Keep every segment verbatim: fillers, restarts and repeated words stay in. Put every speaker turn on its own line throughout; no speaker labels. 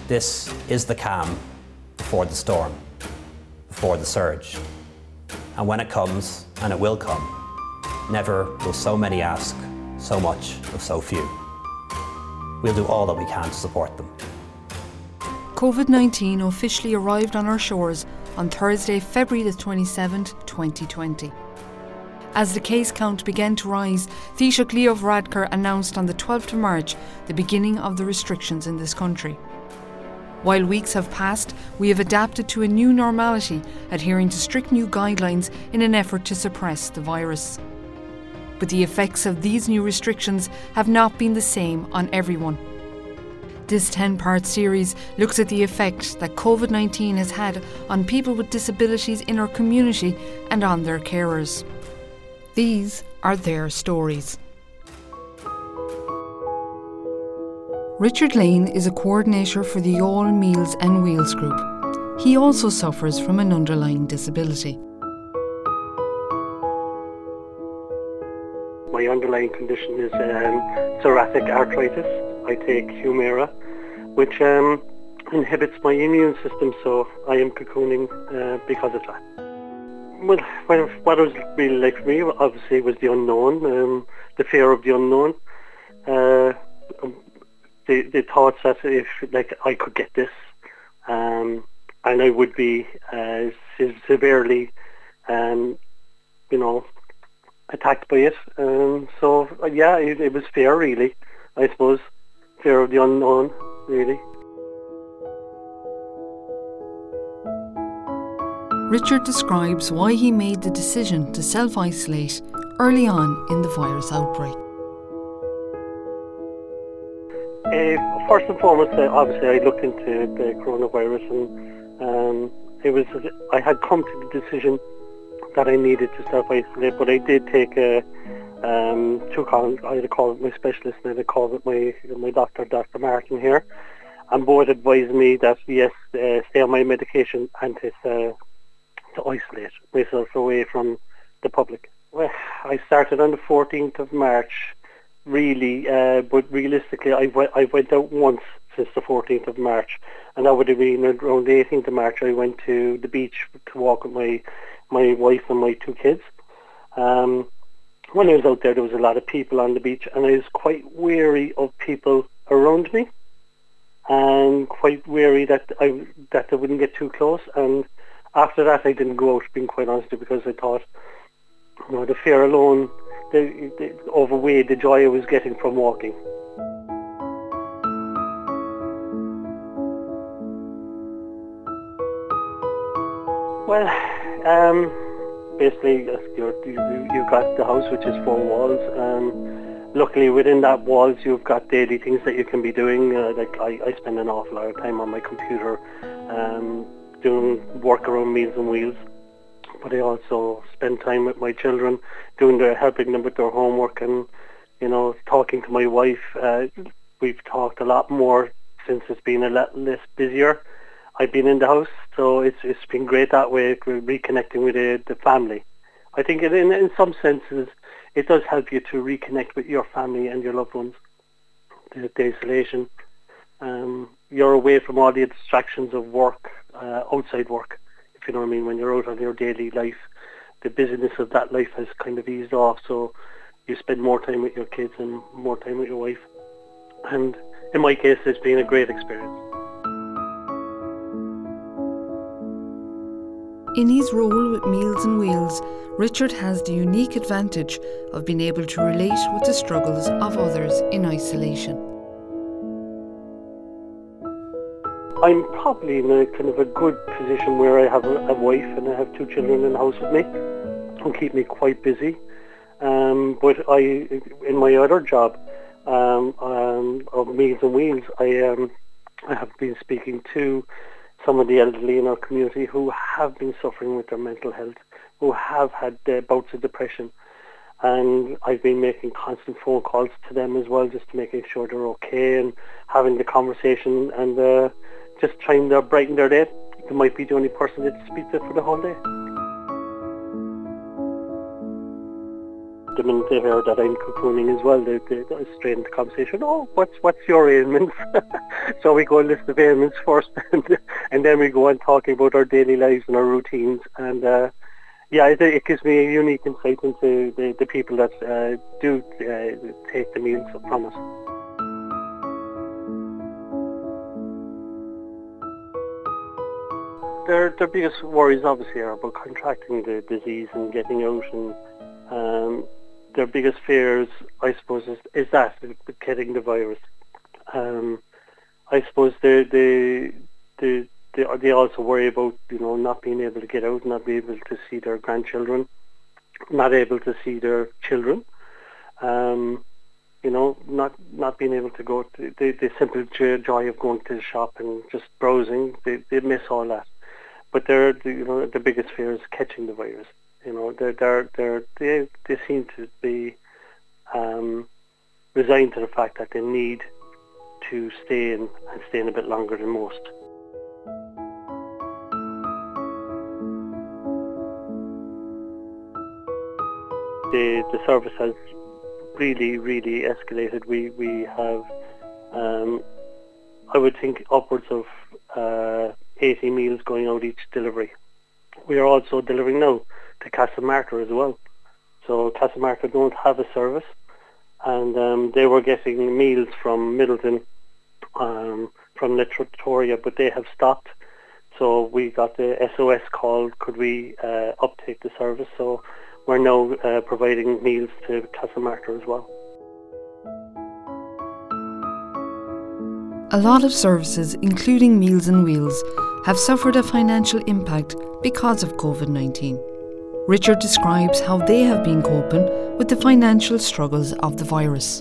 This is the calm before the storm, before the surge. And when it comes, and it will come, never will so many ask so much of so few. We'll do all that we can to support them.
COVID nineteen officially arrived on our shores on Thursday, February the twenty-seventh, twenty twenty. As the case count began to rise, Taoiseach Leo Varadkar announced on the twelfth of March the beginning of the restrictions in this country. While weeks have passed, we have adapted to a new normality, adhering to strict new guidelines in an effort to suppress the virus. But the effects of these new restrictions have not been the same on everyone. This ten-part series looks at the effect that COVID nineteen has had on people with disabilities in our community and on their carers. These are their stories. Richard Lane is a coordinator for the All Meals and Wheels group. He also suffers from an underlying disability.
My underlying condition is um, psoriatic arthritis. I take Humira, which um, inhibits my immune system, so I am cocooning uh, because of that. Well, what it was really like for me, obviously, was the unknown, um, the fear of the unknown. Uh, the, the thoughts that if, like, I could get this, um, and I would be uh, severely, um, you know, attacked by it. Um, so, yeah, it, it was fear, really, I suppose. Fear of the unknown, really.
Richard describes why he made the decision to self-isolate early on in the virus outbreak.
Uh, first and foremost, uh, obviously, I looked into the coronavirus, and um, it was I had come to the decision that I needed to self-isolate, but I did take a Um, two calls. I had a call with my specialist and I had a call with my my doctor, Doctor Martin here, and both advised me that yes, uh, stay on my medication and to uh, to isolate myself away from the public. Well, I started on the fourteenth of March, really, uh, but realistically, I went I went out once since the fourteenth of March, and that would have been around the eighteenth of March. I went to the beach to walk with my my wife and my two kids. Um, When I was out there, there was a lot of people on the beach, and I was quite wary of people around me, and quite wary that I that I wouldn't get too close. And after that, I didn't go out, being quite honest, because I thought, you know, the fear alone the, the, overweighed the joy I was getting from walking. Well, um. basically, you're, you, you've got the house, which is four walls. Um, luckily, within that walls, you've got daily things that you can be doing. Uh, like I, I spend an awful lot of time on my computer um, doing work around Meals and Wheels. But I also spend time with my children, doing their, helping them with their homework, and you know, talking to my wife. Uh, we've talked a lot more since it's been a lot less busier. I've been in the house, so it's it's been great that way, reconnecting with the, the family. I think it, in in some senses it does help you to reconnect with your family and your loved ones. The, the isolation, um, you're away from all the distractions of work, uh, outside work, if you know what I mean. When you're out on your daily life, the busyness of that life has kind of eased off, so you spend more time with your kids and more time with your wife. And in my case, it's been a great experience.
In his role with Meals and Wheels, Richard has the unique advantage of being able to relate with the struggles of others in isolation.
I'm probably in a kind of a good position where I have a, a wife and I have two children in the house with me who keep me quite busy. Um, but I, in my other job um, um, of Meals and Wheels, I, um, I have been speaking to some of the elderly in our community who have been suffering with their mental health, who have had uh, bouts of depression. And I've been making constant phone calls to them as well, just to making sure they're okay and having the conversation and uh, just trying to brighten their day. They might be the only person that speaks to for the whole day. the minute they hear that I'm cocooning as well, they, they, they straight into conversation. Oh, what's what's your ailments? So we go and list the ailments first, and, and then we go on talking about our daily lives and our routines. And uh, yeah, it, it gives me a unique insight into the, the people that uh, do uh, take the meals from us. Their, their biggest worries obviously are about contracting the disease and getting out, and um, their biggest fears, I suppose, is, is that, getting the virus. Um, I suppose they, they, they, they, they also worry about, you know, not being able to get out, not being able to see their grandchildren, not able to see their children, um, you know, not not being able to go to the, the simple joy of going to the shop and just browsing. They, they miss all that. But they're, you know, the biggest fear is catching the virus. You know, they're, they're, they're, they they seem to be um, resigned to the fact that they need to stay in and stay in a bit longer than most. The the service has really, really escalated. We we have, um, I would think, upwards of uh, eighty meals going out each delivery. We are also delivering now to Castlemartyr as well. So Castlemartyr don't have a service, and um, they were getting meals from Middleton, um, from Literatura, but they have stopped. So we got the S O S call, could we uh, uptake the service? So we're now uh, providing meals to Castlemartyr as well.
A lot of services, including Meals on Wheels, have suffered a financial impact because of COVID nineteen. Richard describes how they have been coping with the financial struggles of the virus.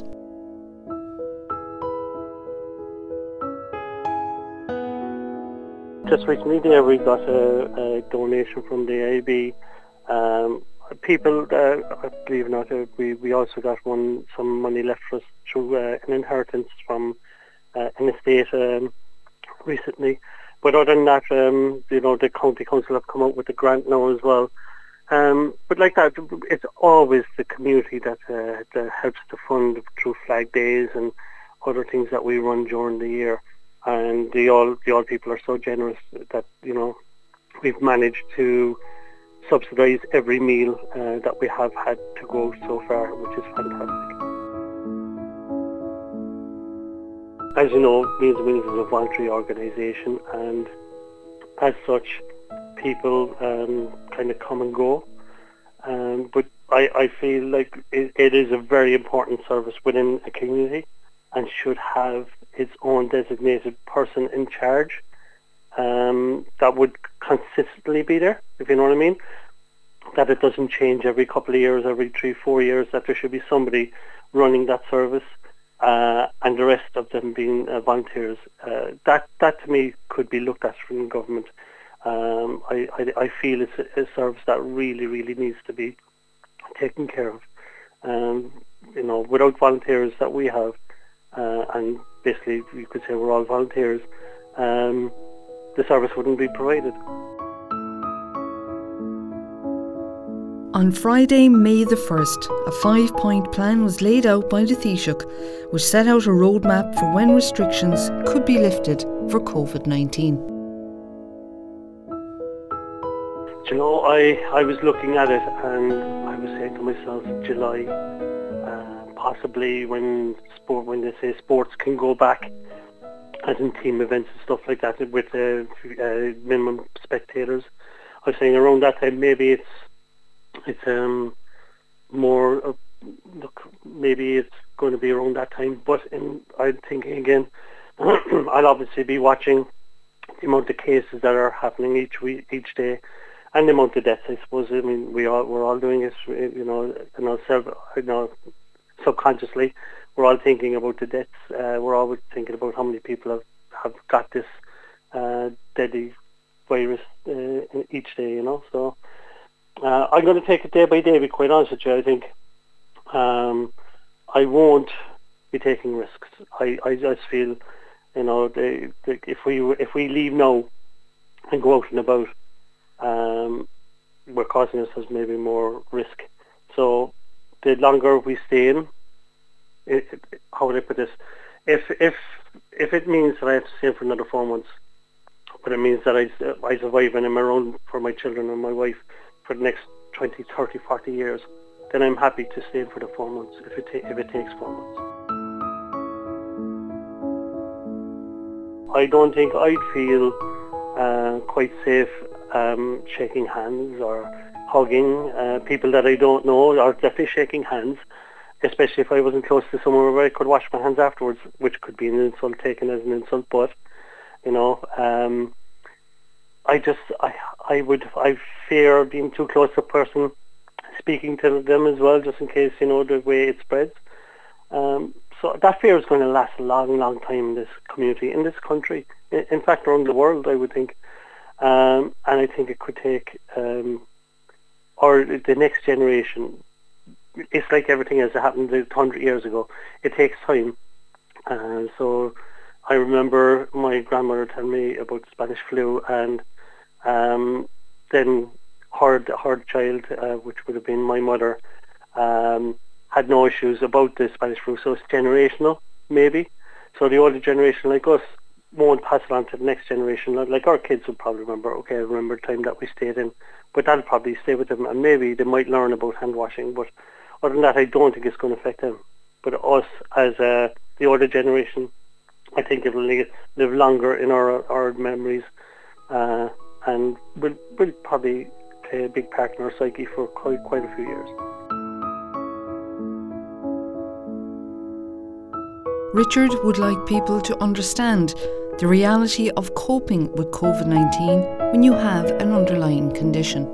Just recently there we got a, a donation from the A I B. Um, people, uh, believe it or not, uh, we, we also got one some money left for us through uh, an inheritance from uh, an estate um, recently. But other than that, um, you know, the county council have come out with a grant now as well. Um, but like that, it's always the community that, uh, that helps to fund through Flag Days and other things that we run during the year. And the all the all people are so generous that, you know, we've managed to subsidise every meal uh, that we have had to go so far, which is fantastic. As you know, Meals on Wheels is a voluntary organisation, and as such, people um, kind of come and go. Um, but I, I feel like it, it is a very important service within a community and should have its own designated person in charge um, that would consistently be there, if you know what I mean. That it doesn't change every couple of years, every three, four years, that there should be somebody running that service. Uh, and the rest of them being uh, volunteers. Uh, that that to me could be looked at from the government. Um, I, I, I feel it's a, a service that really, really needs to be taken care of. Um, you know, without volunteers that we have, uh, and basically you could say we're all volunteers, um, the service wouldn't be provided.
On Friday, May the first, a five-point plan was laid out by the Taoiseach, which set out a roadmap for when restrictions could be lifted for COVID nineteen.
You know, I, I was looking at it and I was saying to myself, July, uh, possibly when sport, when they say sports can go back, as in team events and stuff like that, with uh, uh, minimum spectators. I was saying around that time, maybe it's It's um more uh, look maybe it's going to be around that time, but in, I'm thinking again I'll obviously be watching the amount of cases that are happening each week, each day, and the amount of deaths. I suppose I mean we all we're all doing this, you know, you know, self, you know, subconsciously we're all thinking about the deaths. Uh, we're always thinking about how many people have have got this uh, deadly virus uh, each day, you know. So. Uh, I'm going to take it day by day, to be quite honest with you. I think um, I won't be taking risks. I, I just feel, you know, they, they, if we if we leave now and go out and about, um, we're causing ourselves maybe more risk. So the longer we stay in, it, it, how would I put this? If if if it means that I have to stay in for another four months, but it means that I, I survive and I'm around for my children and my wife for the next twenty, thirty, forty years, then I'm happy to stay in for the four months if it, ta- if it takes four months. I don't think I'd feel uh, quite safe um, shaking hands or hugging uh, people that I don't know, or definitely shaking hands, especially if I wasn't close to someone where I could wash my hands afterwards, which could be an insult taken as an insult, but, you know, um, I just, I I would, I fear being too close to a person, speaking to them as well, just in case, you know, the way it spreads. Um, so that fear is going to last a long, long time in this community, in this country, in, in fact, around the world, I would think. Um, and I think it could take, um, or the next generation, it's like everything else that happened a hundred years ago. It takes time. Uh, so I remember my grandmother telling me about the Spanish flu, and um, then her, her child, uh, which would have been my mother, um, had no issues about the Spanish flu. So it's generational, maybe. So the older generation like us won't pass it on to the next generation. Like our kids would probably remember, okay, I remember the time that we stayed in, but that'll probably stay with them, and maybe they might learn about hand washing, but other than that, I don't think it's going to affect them. But us, as uh, the older generation, I think it will live longer in our our memories, uh, and will will probably play a big part in our psyche for quite quite a few years.
Richard would like people to understand the reality of coping with COVID nineteen when you have an underlying condition.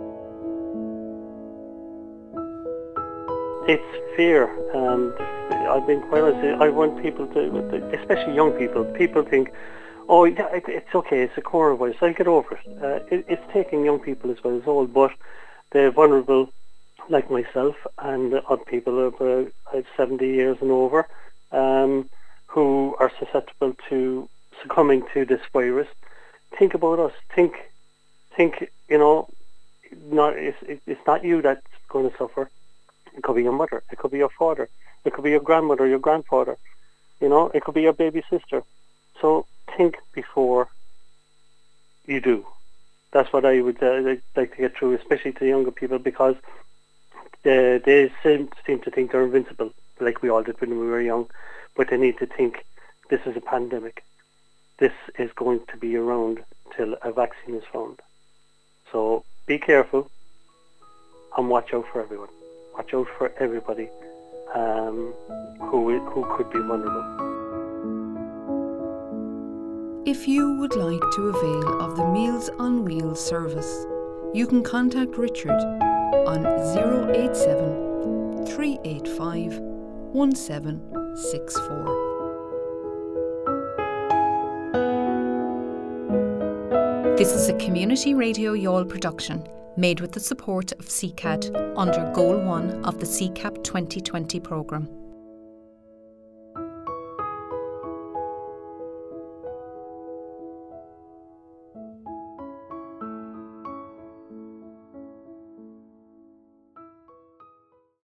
It's fear. Um, I've been quite honest. I want people to, especially young people, people think, oh, yeah, it, it's okay, it's a coronavirus, I'll get over it. Uh, it. It's taking young people as well as old, but they're vulnerable, like myself and other people over uh, seventy years and over, um, who are susceptible to succumbing to this virus. Think about us. Think, think. You know, not it's, it's not you that's going to suffer. It could be your mother. It could be your father. It could be your grandmother, your grandfather. You know, it could be your baby sister. So think before you do. That's what I would uh, like to get through, especially to younger people, because they, they seem, seem to think they're invincible, like we all did when we were young. But they need to think this is a pandemic. This is going to be around till a vaccine is found. So be careful and watch out for everyone. Watch out for everybody um, who who could be vulnerable.
If you would like to avail of the Meals on Wheels service, you can contact Richard on zero eight seven, three eight five, one seven six four.
This is a Community Radio Youghal production, made with the support of C C A D under Goal one of the C C A P twenty twenty programme.